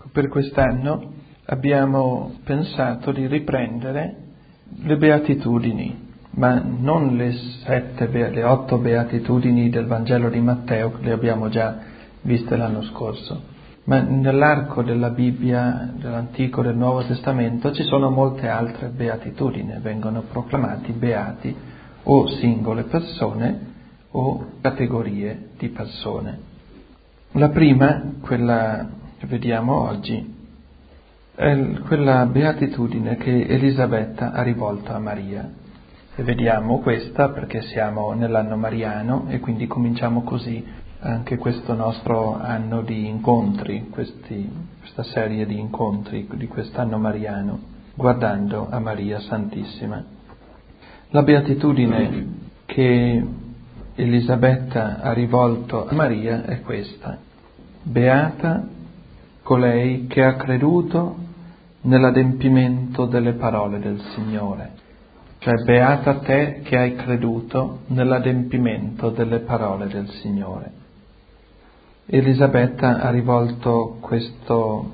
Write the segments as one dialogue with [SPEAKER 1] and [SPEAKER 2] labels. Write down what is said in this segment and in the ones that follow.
[SPEAKER 1] Per quest'anno abbiamo pensato di riprendere le beatitudini, ma non le 8 beatitudini del Vangelo di Matteo, che le abbiamo già viste l'anno scorso, ma nell'arco della Bibbia, dell'Antico e del Nuovo Testamento, ci sono molte altre beatitudini, vengono proclamati beati o singole persone o categorie di persone. La prima, quella che vediamo oggi, è quella beatitudine che Elisabetta ha rivolto a Maria. E vediamo questa perché siamo nell'anno mariano e quindi cominciamo così anche questo nostro anno di incontri, questa serie di incontri di quest'anno mariano, guardando a Maria Santissima. La beatitudine che Elisabetta ha rivolto a Maria è questa: beata colei che ha creduto nell'adempimento delle parole del Signore. Cioè, beata te che hai creduto nell'adempimento delle parole del Signore. Elisabetta ha rivolto questo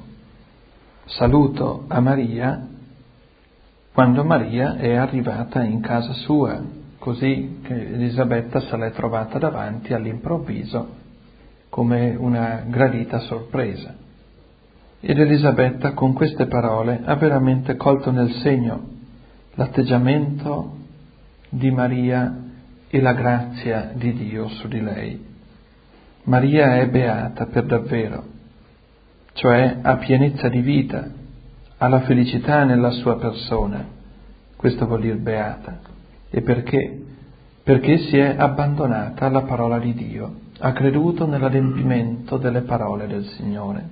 [SPEAKER 1] saluto a Maria quando Maria è arrivata in casa sua, così che Elisabetta se l'è trovata davanti all'improvviso come una gradita sorpresa. Ed Elisabetta con queste parole ha veramente colto nel segno l'atteggiamento di Maria e la grazia di Dio su di lei. Maria è beata per davvero, cioè ha pienezza di vita, ha la felicità nella sua persona. Questo vuol dire beata. E perché? Perché si è abbandonata alla parola di Dio, ha creduto nell'adempimento delle parole del Signore.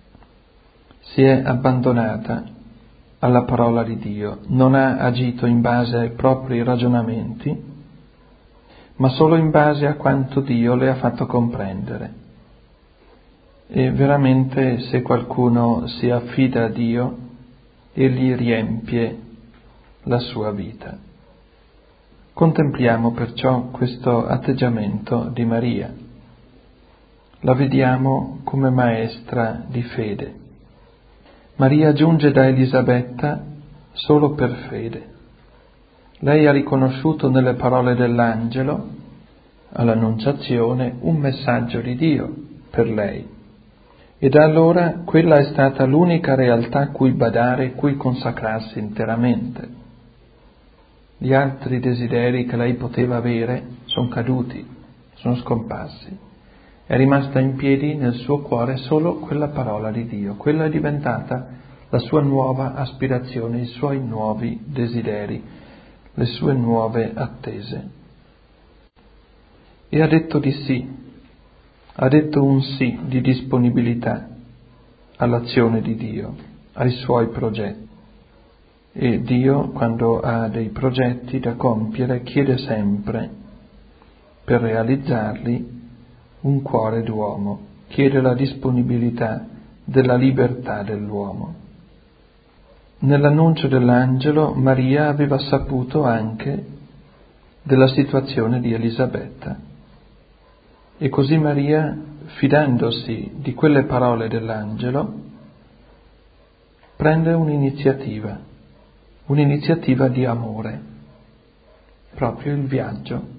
[SPEAKER 1] Si è abbandonata alla parola di Dio, non ha agito in base ai propri ragionamenti, ma solo in base a quanto Dio le ha fatto comprendere. E veramente se qualcuno si affida a Dio, Egli riempie la sua vita. Contempliamo perciò questo atteggiamento di Maria. La vediamo come maestra di fede. Maria giunge da Elisabetta solo per fede. Lei ha riconosciuto nelle parole dell'angelo, all'Annunciazione, un messaggio di Dio per lei. E da allora quella è stata l'unica realtà a cui badare, cui consacrarsi interamente. Gli altri desideri che lei poteva avere sono caduti, sono scomparsi. È rimasta in piedi nel suo cuore solo quella parola di Dio. Quella è diventata la sua nuova aspirazione, i suoi nuovi desideri, le sue nuove attese. E ha detto di sì, ha detto un sì di disponibilità all'azione di Dio, ai suoi progetti. E Dio, quando ha dei progetti da compiere, chiede sempre, per realizzarli, un cuore d'uomo, chiede la disponibilità della libertà dell'uomo. Nell'annuncio dell'angelo Maria aveva saputo anche della situazione di Elisabetta e così Maria, fidandosi di quelle parole dell'angelo, prende un'iniziativa di amore, proprio il viaggio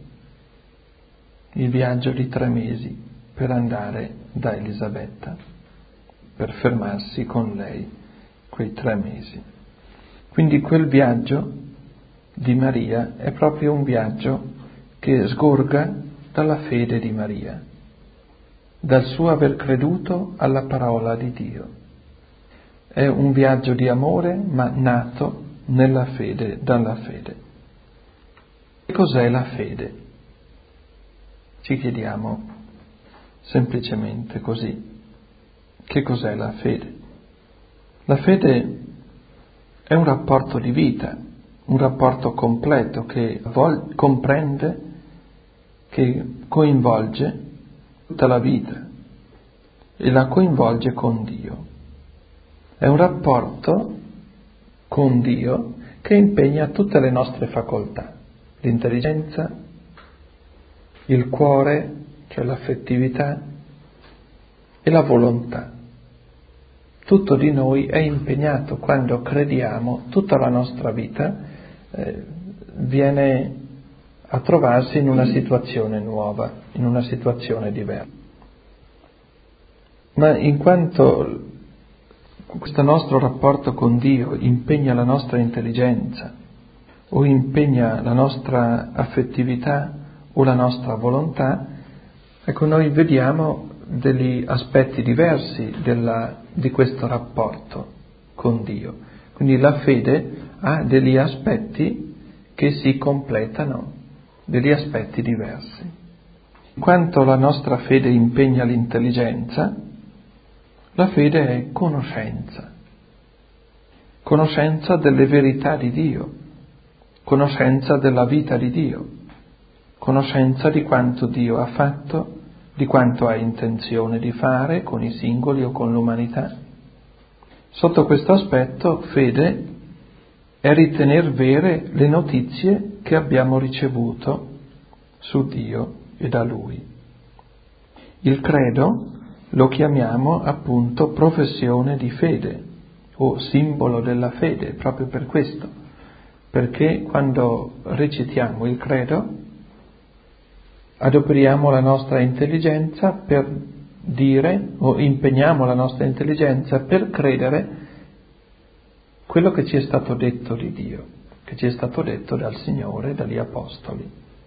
[SPEAKER 1] di 3 mesi per andare da Elisabetta, per fermarsi con lei quei 3 mesi. Quindi quel viaggio di Maria è proprio un viaggio che sgorga dalla fede di Maria, dal suo aver creduto alla parola di Dio. È un viaggio di amore, ma nato nella fede, dalla fede. Che cos'è la fede? Ci chiediamo semplicemente così. Che cos'è la fede? La fede è un rapporto di vita, un rapporto completo che comprende, che coinvolge tutta la vita e la coinvolge con Dio. È un rapporto con Dio che impegna tutte le nostre facoltà, l'intelligenza, il cuore, cioè l'affettività, e la volontà. tutto di noi è impegnato quando crediamo, tutta la nostra vita viene a trovarsi in una situazione nuova, in una situazione diversa. Ma in quanto questo nostro rapporto con Dio impegna la nostra intelligenza o impegna la nostra affettività o la nostra volontà, ecco, noi vediamo degli aspetti diversi di questo rapporto con Dio. Quindi la fede ha degli aspetti che si completano, degli aspetti diversi. In quanto la nostra fede impegna l'intelligenza, la fede è conoscenza delle verità di Dio, conoscenza della vita di Dio, conoscenza di quanto Dio ha fatto, di quanto ha intenzione di fare con i singoli o con l'umanità. Sotto questo aspetto, fede è ritener vere le notizie che abbiamo ricevuto su Dio e da Lui. Il credo lo chiamiamo appunto professione di fede o simbolo della fede, proprio per questo, perché quando recitiamo il credo adoperiamo la nostra intelligenza per dire o impegniamo la nostra intelligenza per credere quello che ci è stato detto di Dio, che ci è stato detto dal Signore, dagli Apostoli.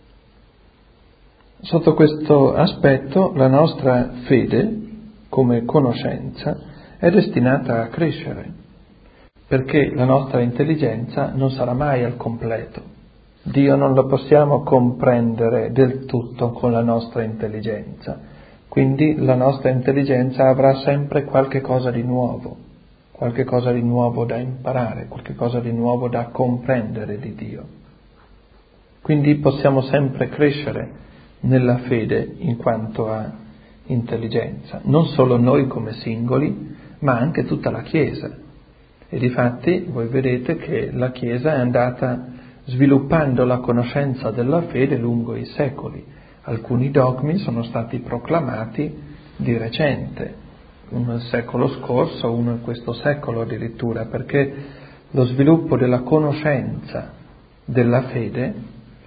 [SPEAKER 1] Sotto questo aspetto la nostra fede, come conoscenza, è destinata a crescere, perché la nostra intelligenza non sarà mai al completo. Dio non lo possiamo comprendere del tutto con la nostra intelligenza, quindi la nostra intelligenza avrà sempre qualche cosa di nuovo da imparare, qualche cosa di nuovo da comprendere di Dio. Quindi possiamo sempre crescere nella fede in quanto a intelligenza, non solo noi come singoli, ma anche tutta la Chiesa. E difatti voi vedete che la Chiesa è andata sviluppando la conoscenza della fede lungo i secoli. Alcuni dogmi sono stati proclamati di recente, uno nel secolo scorso, uno in questo secolo addirittura, perché lo sviluppo della conoscenza della fede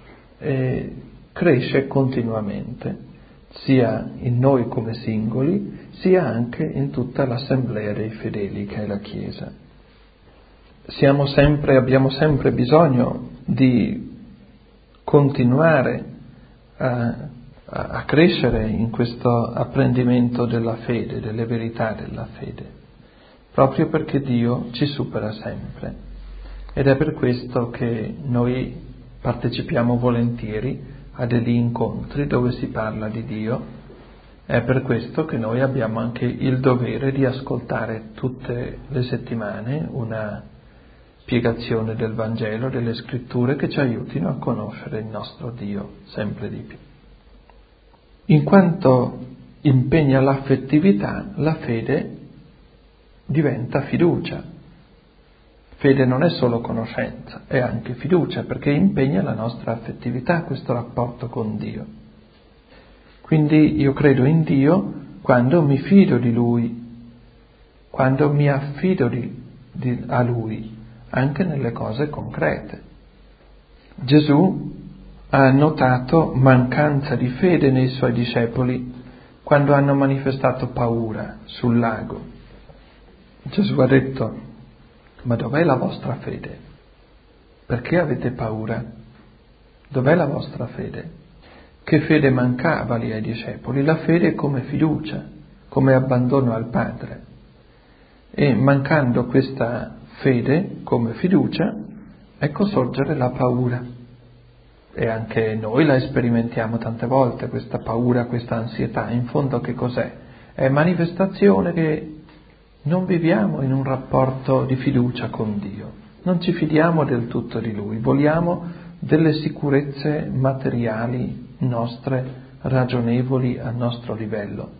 [SPEAKER 1] cresce continuamente, sia in noi come singoli, sia anche in tutta l'assemblea dei fedeli che è la Chiesa. Abbiamo sempre bisogno di continuare a crescere in questo apprendimento della fede, delle verità della fede, proprio perché Dio ci supera sempre. Ed è per questo che noi partecipiamo volentieri a degli incontri dove si parla di Dio. È per questo che noi abbiamo anche il dovere di ascoltare tutte le settimane una spiegazione del Vangelo, delle Scritture che ci aiutino a conoscere il nostro Dio sempre di più. In quanto impegna l'affettività, la fede diventa fiducia. Fede non è solo conoscenza, è anche fiducia, perché impegna la nostra affettività, questo rapporto con Dio. Quindi io credo in Dio quando mi fido di Lui, quando mi affido a Lui, anche nelle cose concrete. Gesù ha notato mancanza di fede nei suoi discepoli quando hanno manifestato paura sul lago. Gesù ha detto: ma dov'è la vostra fede? Perché avete paura? Dov'è la vostra fede? Che fede mancava lì ai discepoli? La fede come fiducia, come abbandono al Padre. E mancando questa fede come fiducia, ecco sorgere la paura. E anche noi la sperimentiamo tante volte, questa paura, questa ansietà. In fondo che cos'è? È manifestazione che non viviamo in un rapporto di fiducia con Dio, non ci fidiamo del tutto di Lui, vogliamo delle sicurezze materiali nostre, ragionevoli al nostro livello.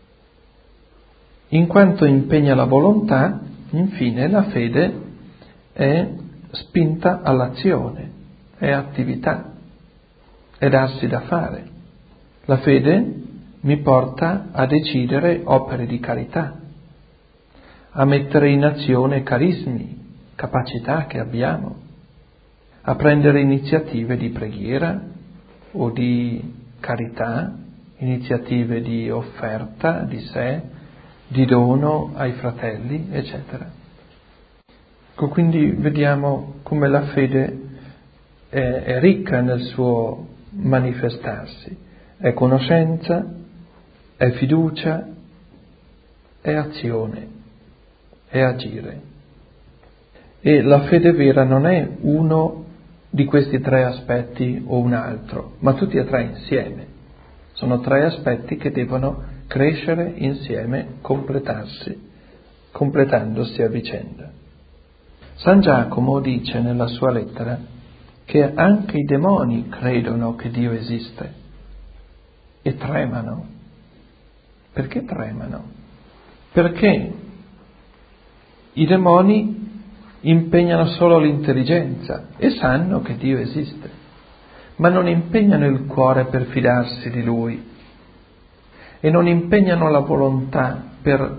[SPEAKER 1] In quanto impegna la volontà, infine la fede è spinta all'azione, è attività, è darsi da fare. La fede mi porta a decidere opere di carità, a mettere in azione carismi, capacità che abbiamo, a prendere iniziative di preghiera o di carità, iniziative di offerta di sé, di dono ai fratelli, eccetera. Quindi vediamo come la fede è ricca nel suo manifestarsi, è conoscenza, è fiducia, è azione, è agire. E la fede vera non è uno di questi tre aspetti o un altro, ma tutti e tre insieme. Sono tre aspetti che devono crescere insieme, completandosi a vicenda. San Giacomo dice nella sua lettera che anche i demoni credono che Dio esiste e tremano. Perché tremano? Perché i demoni impegnano solo l'intelligenza e sanno che Dio esiste, ma non impegnano il cuore per fidarsi di Lui e non impegnano la volontà per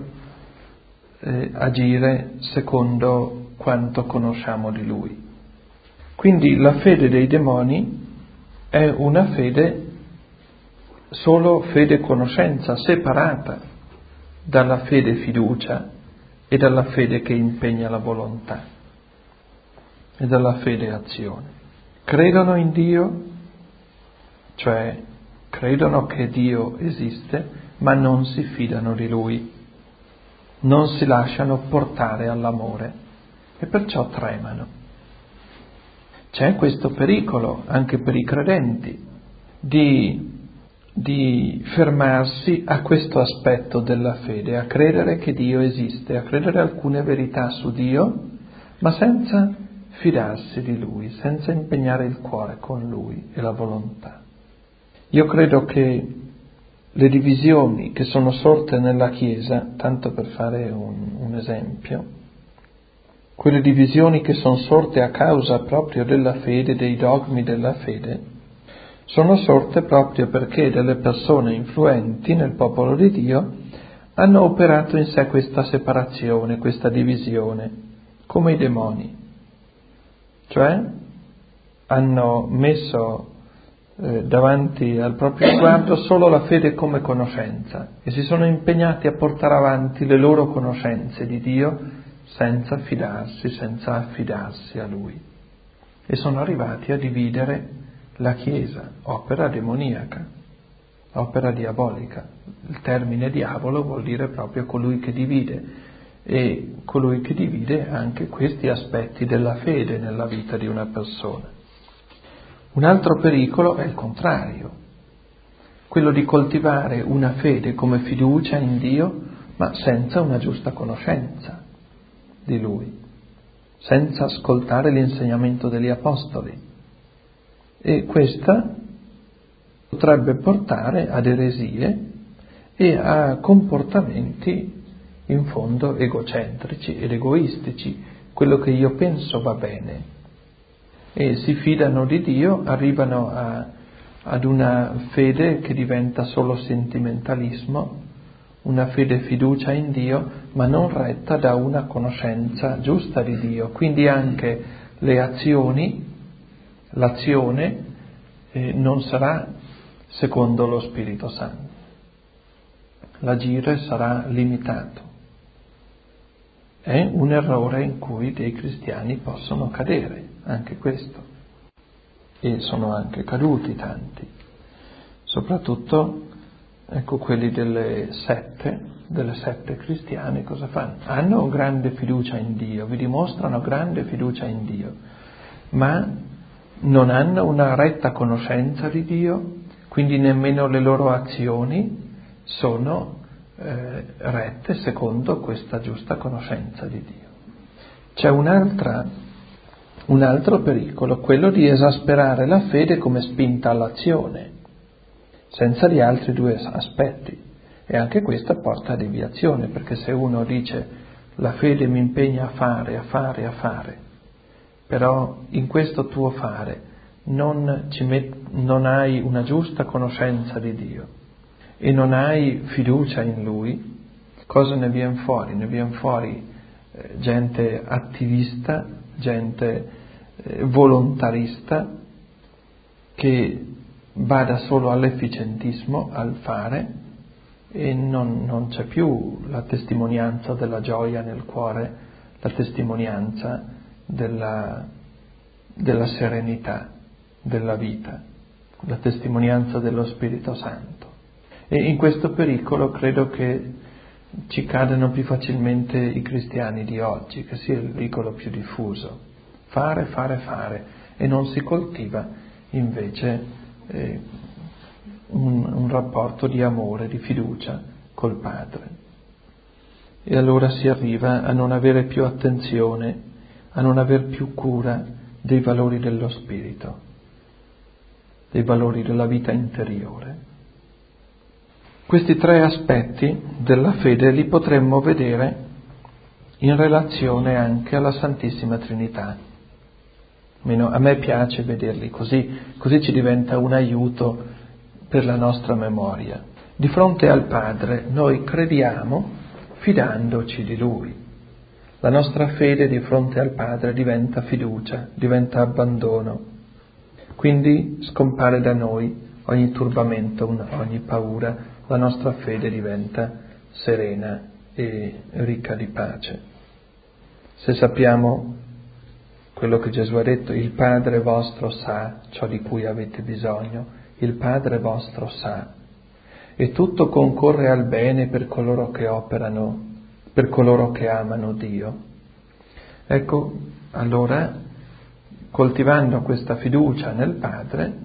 [SPEAKER 1] agire secondo quanto conosciamo di Lui. Quindi la fede dei demoni è una fede, solo fede conoscenza, separata dalla fede fiducia e dalla fede che impegna la volontà e dalla fede azione. Credono in Dio, cioè credono che Dio esiste, ma non si fidano di Lui, non si lasciano portare all'amore e perciò tremano. C'è questo pericolo anche per i credenti di fermarsi a questo aspetto della fede, a credere che Dio esiste, a credere alcune verità su Dio, ma senza fidarsi di Lui, senza impegnare il cuore con Lui e la volontà. Io credo che le divisioni che sono sorte nella Chiesa, tanto per fare un esempio, quelle divisioni che sono sorte a causa proprio della fede, dei dogmi della fede, sono sorte proprio perché delle persone influenti nel popolo di Dio hanno operato in sé questa separazione, questa divisione, come i demoni. Cioè hanno messo davanti al proprio sguardo solo la fede come conoscenza e si sono impegnati a portare avanti le loro conoscenze di Dio senza fidarsi, senza affidarsi a Lui. E sono arrivati a dividere la Chiesa, opera demoniaca, opera diabolica. Il termine diavolo vuol dire proprio colui che divide, e colui che divide anche questi aspetti della fede nella vita di una persona. Un altro pericolo è il contrario, quello di coltivare una fede come fiducia in Dio, ma senza una giusta conoscenza di Lui, senza ascoltare l'insegnamento degli Apostoli. E questa potrebbe portare ad eresie e a comportamenti in fondo egocentrici ed egoistici. Quello che io penso va bene. E si fidano di Dio, arrivano ad una fede che diventa solo sentimentalismo, una fede fiducia in Dio, ma non retta da una conoscenza giusta di Dio. Quindi anche le azioni, l'azione non sarà secondo lo Spirito Santo. L'agire sarà limitato. È un errore in cui dei cristiani possono cadere, anche questo. E sono anche caduti tanti. Soprattutto, ecco, quelli delle sette cristiane cosa fanno? Hanno grande fiducia in Dio, vi dimostrano grande fiducia in Dio, ma non hanno una retta conoscenza di Dio, quindi nemmeno le loro azioni sono rette secondo questa giusta conoscenza di Dio. C'è un altro pericolo, quello di esasperare la fede come spinta all'azione, senza gli altri due aspetti. E anche questa porta a deviazione, perché se uno dice la fede mi impegna a fare, però in questo tuo fare non hai una giusta conoscenza di Dio e non hai fiducia in Lui, Cosa ne viene fuori? Ne viene fuori gente attivista, gente volontarista, che bada solo all'efficientismo, al fare, e non c'è più la testimonianza della gioia nel cuore, la testimonianza della serenità della vita, la testimonianza dello Spirito Santo. E in questo pericolo credo che ci cadano più facilmente i cristiani di oggi, che sia il pericolo più diffuso. Fare, e non si coltiva invece un rapporto di amore, di fiducia col Padre. E allora si arriva a non avere più attenzione, a non aver più cura dei valori dello spirito, dei valori della vita interiore. Questi tre aspetti della fede li potremmo vedere in relazione anche alla Santissima Trinità. Almeno a me piace vederli così ci diventa un aiuto per la nostra memoria. Di fronte al Padre noi crediamo fidandoci di Lui. La nostra fede di fronte al Padre diventa fiducia, diventa abbandono. Quindi scompare da noi ogni turbamento, ogni paura. La nostra fede diventa serena e ricca di pace. Se sappiamo quello che Gesù ha detto, il Padre vostro sa ciò di cui avete bisogno, il Padre vostro sa, e tutto concorre al bene per coloro che operano, per coloro che amano Dio. Ecco, allora, coltivando questa fiducia nel Padre,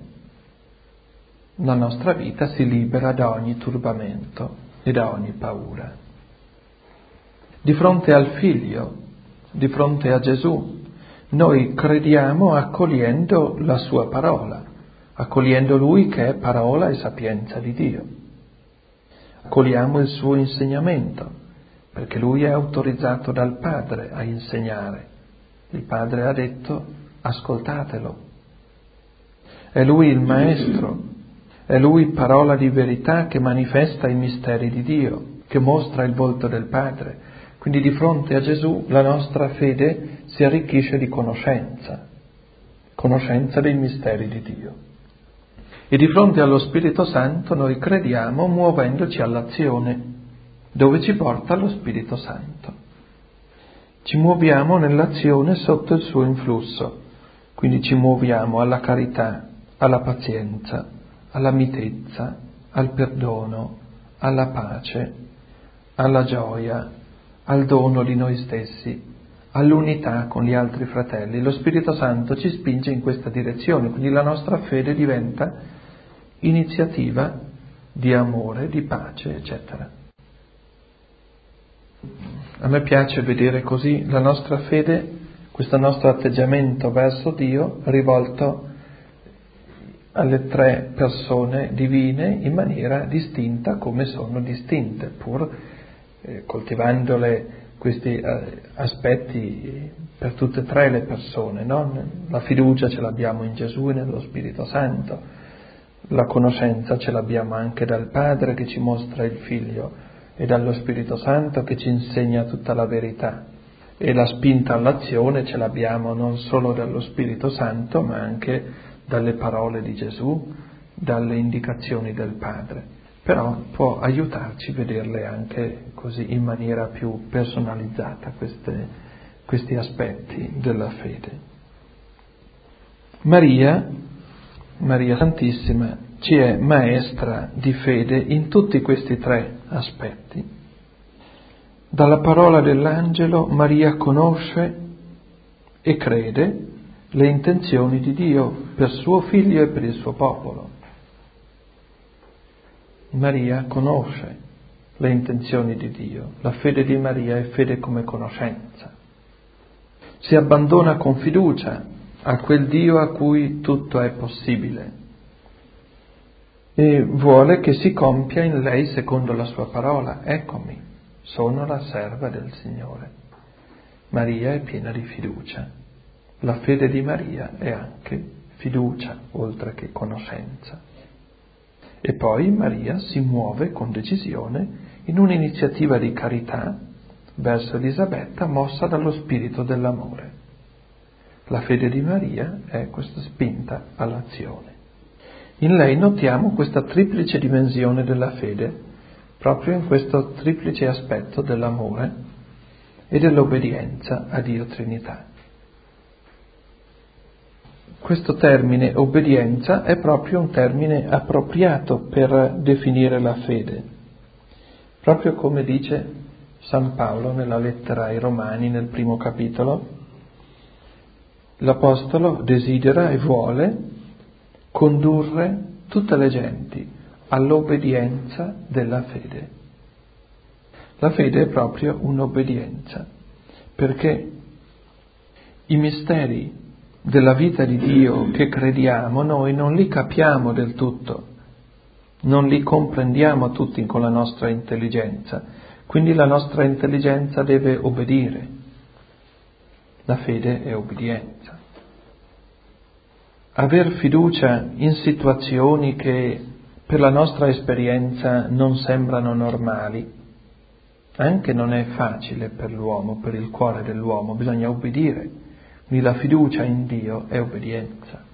[SPEAKER 1] la nostra vita si libera da ogni turbamento e da ogni paura. Di fronte al Figlio, di fronte a Gesù, noi crediamo accogliendo la sua parola, accogliendo Lui che è parola e sapienza di Dio. Accogliamo il suo insegnamento, perché Lui è autorizzato dal Padre a insegnare. Il Padre ha detto: ascoltatelo. È Lui il Maestro. È Lui parola di verità che manifesta i misteri di Dio, che mostra il volto del Padre. Quindi di fronte a Gesù la nostra fede si arricchisce di conoscenza dei misteri di Dio. E di fronte allo Spirito Santo noi crediamo muovendoci all'azione, dove ci porta lo Spirito Santo. Ci muoviamo nell'azione sotto il suo influsso, quindi ci muoviamo alla carità, alla pazienza, alla mitezza, al perdono, alla pace, alla gioia, al dono di noi stessi, all'unità con gli altri fratelli. Lo Spirito Santo ci spinge in questa direzione, quindi la nostra fede diventa iniziativa di amore, di pace, eccetera. A me piace vedere così la nostra fede, questo nostro atteggiamento verso Dio rivolto alle tre persone divine in maniera distinta come sono distinte, pur coltivandole questi aspetti per tutte e tre le persone, no? La fiducia ce l'abbiamo in Gesù e nello Spirito Santo, la conoscenza ce l'abbiamo anche dal Padre che ci mostra il Figlio e dallo Spirito Santo che ci insegna tutta la verità, e la spinta all'azione ce l'abbiamo non solo dallo Spirito Santo ma anche dalle parole di Gesù, dalle indicazioni del Padre. Però può aiutarci a vederle anche così in maniera più personalizzata questi aspetti della fede. Maria Santissima ci è maestra di fede in tutti questi tre aspetti. Dalla parola dell'angelo Maria conosce e crede le intenzioni di Dio per suo figlio e per il suo popolo. Maria conosce le intenzioni di Dio. La fede di Maria è fede come conoscenza. Si abbandona con fiducia a quel Dio a cui tutto è possibile e vuole che si compia in lei secondo la sua parola. Eccomi, sono la serva del Signore. Maria è piena di fiducia. La fede di Maria è anche fiducia, oltre che conoscenza. E poi Maria si muove con decisione in un'iniziativa di carità verso Elisabetta mossa dallo spirito dell'amore. La fede di Maria è questa spinta all'azione. In lei notiamo questa triplice dimensione della fede, proprio in questo triplice aspetto dell'amore e dell'obbedienza a Dio Trinità. Questo termine obbedienza è proprio un termine appropriato per definire la fede, proprio come dice San Paolo nella lettera ai Romani nel 1° capitolo. L'Apostolo desidera e vuole condurre tutte le genti all'obbedienza della fede. La fede è proprio un'obbedienza, perché i misteri della vita di Dio che crediamo noi non li capiamo del tutto, non li comprendiamo tutti con la nostra intelligenza, quindi la nostra intelligenza deve obbedire. La fede è obbedienza. Aver fiducia in situazioni che per la nostra esperienza non sembrano normali, anche non è facile per l'uomo, per il cuore dell'uomo, bisogna obbedire. Quindi la fiducia in Dio è obbedienza.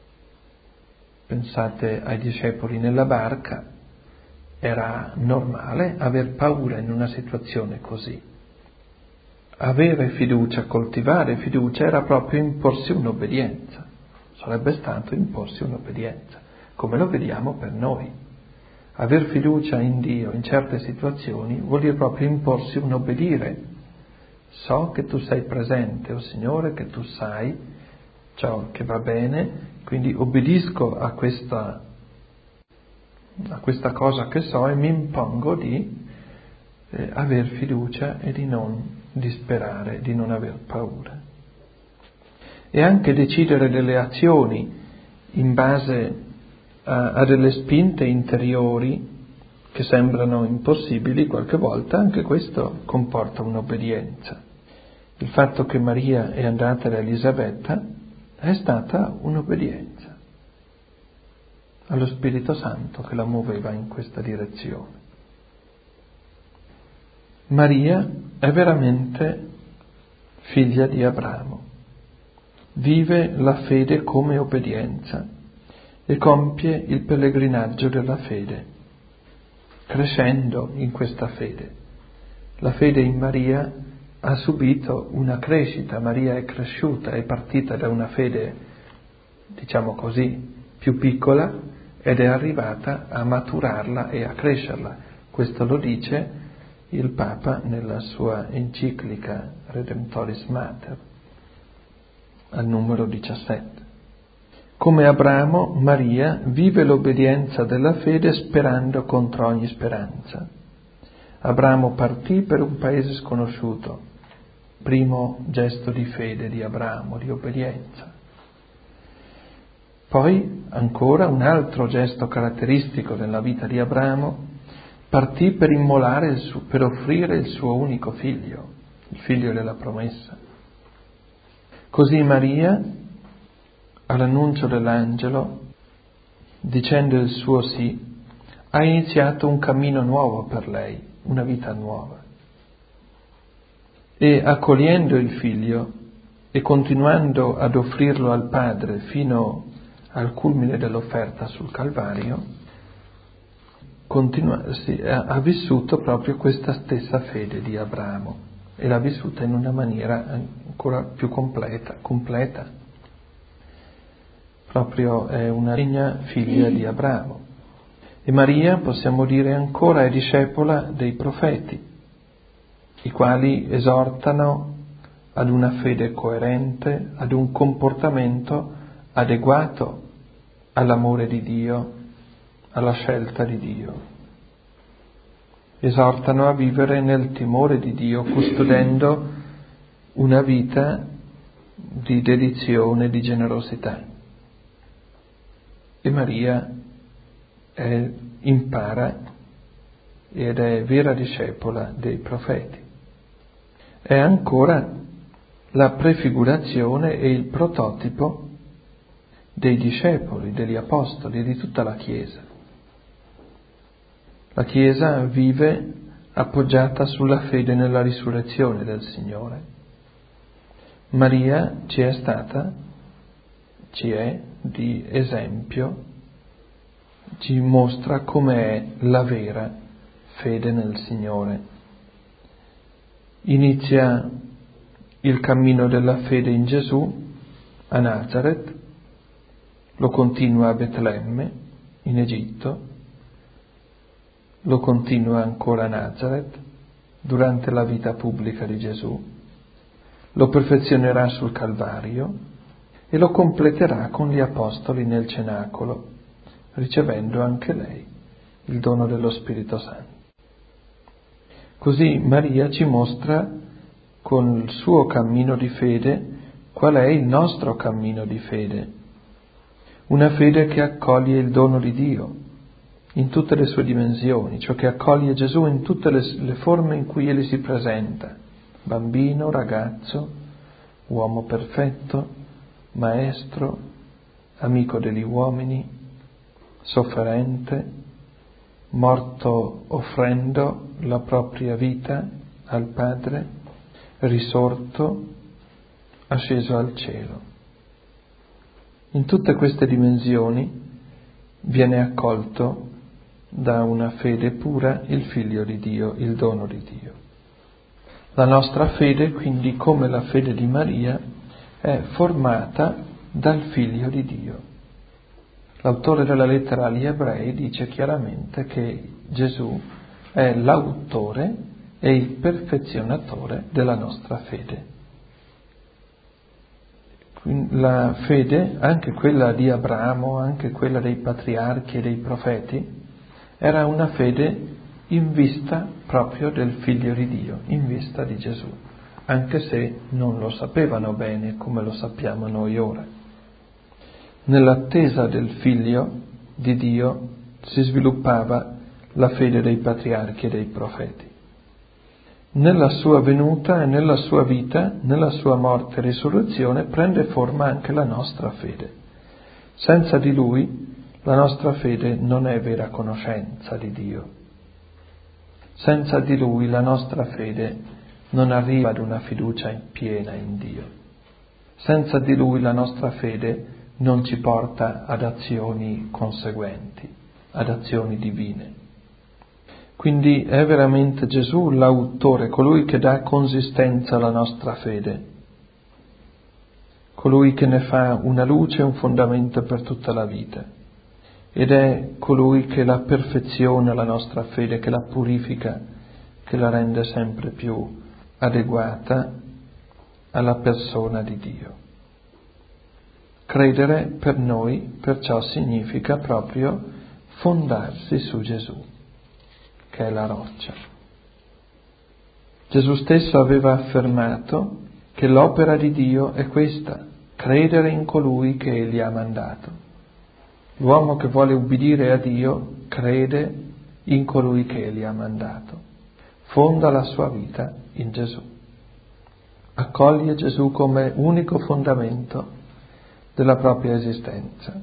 [SPEAKER 1] Pensate ai discepoli nella barca, era normale aver paura in una situazione così. Avere fiducia, coltivare fiducia era proprio imporsi un'obbedienza, sarebbe stato imporsi un'obbedienza, come lo vediamo per noi. Aver fiducia in Dio in certe situazioni vuol dire proprio imporsi un obbedire. So che tu sei presente, o Signore, che tu sai ciò che va bene, quindi obbedisco a questa cosa che so e mi impongo di aver fiducia e di non disperare, di non aver paura. E anche decidere delle azioni in base a delle spinte interiori che sembrano impossibili qualche volta, anche questo comporta un'obbedienza. Il fatto che Maria è andata da Elisabetta è stata un'obbedienza allo Spirito Santo che la muoveva in questa direzione. Maria è veramente figlia di Abramo, vive la fede come obbedienza e compie il pellegrinaggio della fede, crescendo in questa fede. La fede in Maria ha subito una crescita, Maria è cresciuta, è partita da una fede, diciamo così, più piccola ed è arrivata a maturarla e a crescerla. Questo lo dice il Papa nella sua enciclica Redemptoris Mater, al numero 17. Come Abramo, Maria vive l'obbedienza della fede sperando contro ogni speranza. Abramo partì per un paese sconosciuto, primo gesto di fede di Abramo, di obbedienza. Poi ancora un altro gesto caratteristico della vita di Abramo, partì per immolare per offrire il suo unico figlio, il figlio della promessa. Così Maria, all'annuncio dell'angelo, dicendo il suo sì, ha iniziato un cammino nuovo per lei, una vita nuova. E accogliendo il figlio e continuando ad offrirlo al Padre fino al culmine dell'offerta sul Calvario, ha vissuto proprio questa stessa fede di Abramo e l'ha vissuta in una maniera ancora più completa. Proprio è una degna figlia di Abramo. E Maria, possiamo dire ancora, è discepola dei profeti, i quali esortano ad una fede coerente, ad un comportamento adeguato all'amore di Dio, alla scelta di Dio. Esortano a vivere nel timore di Dio, custodendo una vita di dedizione, di generosità. E Maria impara ed è vera discepola dei profeti. È ancora la prefigurazione e il prototipo dei discepoli, degli apostoli, di tutta la Chiesa. La Chiesa vive appoggiata sulla fede nella risurrezione del Signore. Maria ci è di esempio, ci mostra com'è la vera fede nel Signore. Inizia il cammino della fede in Gesù a Nazareth, lo continua a Betlemme, in Egitto, lo continua ancora a Nazareth durante la vita pubblica di Gesù, lo perfezionerà sul Calvario e lo completerà con gli apostoli nel cenacolo, ricevendo anche lei il dono dello Spirito Santo. Così Maria ci mostra con il suo cammino di fede qual è il nostro cammino di fede. Una fede che accoglie il dono di Dio in tutte le sue dimensioni, cioè che accoglie Gesù in tutte le forme in cui Egli si presenta: bambino, ragazzo, uomo perfetto, maestro, amico degli uomini, sofferente, morto offrendo la propria vita al Padre, risorto, asceso al cielo. In tutte queste dimensioni viene accolto da una fede pura il Figlio di Dio, il dono di Dio. La nostra fede, quindi, come la fede di Maria, è formata dal Figlio di Dio. L'autore della lettera agli Ebrei dice chiaramente che Gesù è l'autore e il perfezionatore della nostra fede. La fede, anche quella di Abramo, anche quella dei patriarchi e dei profeti, era una fede in vista proprio del Figlio di Dio, in vista di Gesù, anche se non lo sapevano bene come lo sappiamo noi ora. Nell'attesa del Figlio di Dio si sviluppava la fede dei patriarchi e dei profeti. Nella sua venuta e nella sua vita, nella sua morte e risurrezione, prende forma anche la nostra fede. Senza di Lui la nostra fede non è vera conoscenza di Dio. Senza di Lui la nostra fede non arriva ad una fiducia piena in Dio. Senza di Lui la nostra fede non ci porta ad azioni conseguenti, ad azioni divine. Quindi è veramente Gesù l'autore, colui che dà consistenza alla nostra fede, colui che ne fa una luce e un fondamento per tutta la vita, ed è colui che la perfeziona la nostra fede, che la purifica, che la rende sempre più adeguata alla persona di Dio. Credere per noi perciò significa proprio fondarsi su Gesù, che è la roccia. Gesù stesso aveva affermato che l'opera di Dio è questa: credere in colui che Egli ha mandato. L'uomo che vuole ubbidire a Dio crede in colui che Egli ha mandato, fonda la sua vita in Gesù, accoglie Gesù come unico fondamento della propria esistenza.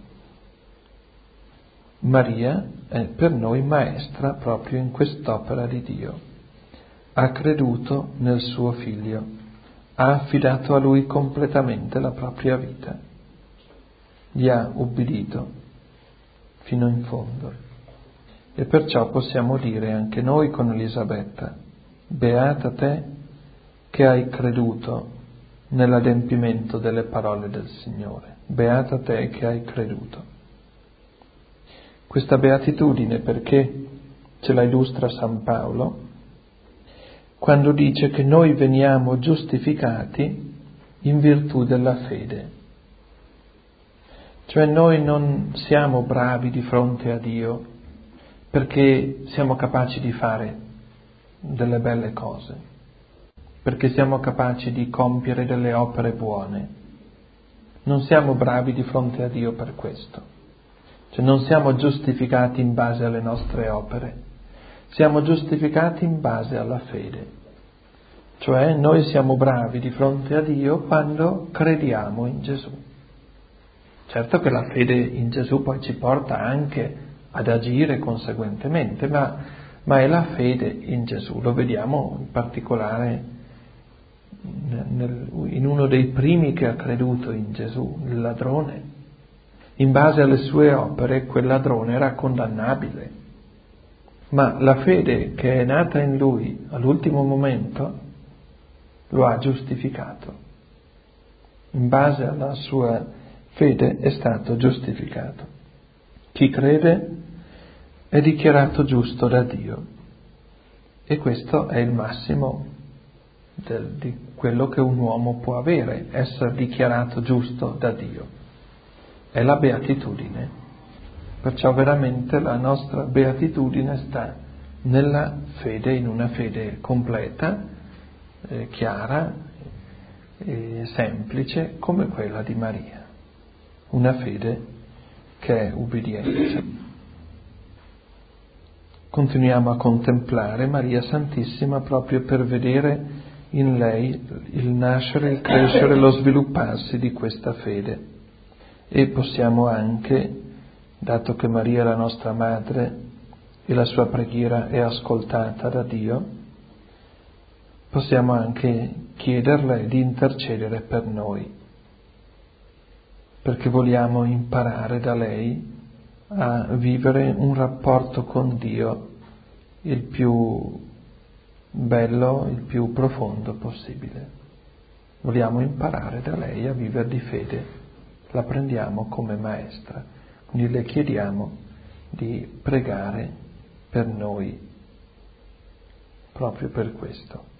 [SPEAKER 1] Maria è per noi maestra proprio in quest'opera di Dio. Ha creduto nel suo Figlio, ha affidato a Lui completamente la propria vita, gli ha ubbidito fino in fondo. E perciò possiamo dire anche noi con Elisabetta: beata te che hai creduto nell'adempimento delle parole del Signore, beata te che hai creduto. Questa beatitudine perché ce la illustra San Paolo quando dice che noi veniamo giustificati in virtù della fede. Cioè noi non siamo bravi di fronte a Dio perché siamo capaci di fare delle belle cose, perché siamo capaci di compiere delle opere buone. Non siamo bravi di fronte a Dio per questo. Cioè non siamo giustificati in base alle nostre opere, siamo giustificati in base alla fede. Cioè noi siamo bravi di fronte a Dio quando crediamo in Gesù. Certo che la fede in Gesù poi ci porta anche ad agire conseguentemente, ma ma è la fede in Gesù. Lo vediamo in particolare in uno dei primi che ha creduto in Gesù, il ladrone. In base alle sue opere quel ladrone era condannabile, ma la fede che è nata in lui all'ultimo momento lo ha giustificato. In base alla sua fede è stato giustificato. Chi crede è dichiarato giusto da Dio, e questo è il massimo di quello che un uomo può avere, essere dichiarato giusto da Dio. È la beatitudine. Perciò veramente la nostra beatitudine sta nella fede, in una fede completa, chiara e semplice come quella di Maria. Una fede che è ubbidienza. Continuiamo a contemplare Maria Santissima proprio per vedere in lei il nascere, il crescere, lo svilupparsi di questa fede. E possiamo anche, dato che Maria è la nostra madre e la sua preghiera è ascoltata da Dio, possiamo anche chiederle di intercedere per noi, perché vogliamo imparare da lei a vivere un rapporto con Dio il più bello, il più profondo possibile. Vogliamo imparare da lei a vivere di fede, la prendiamo come maestra, quindi le chiediamo di pregare per noi, proprio per questo.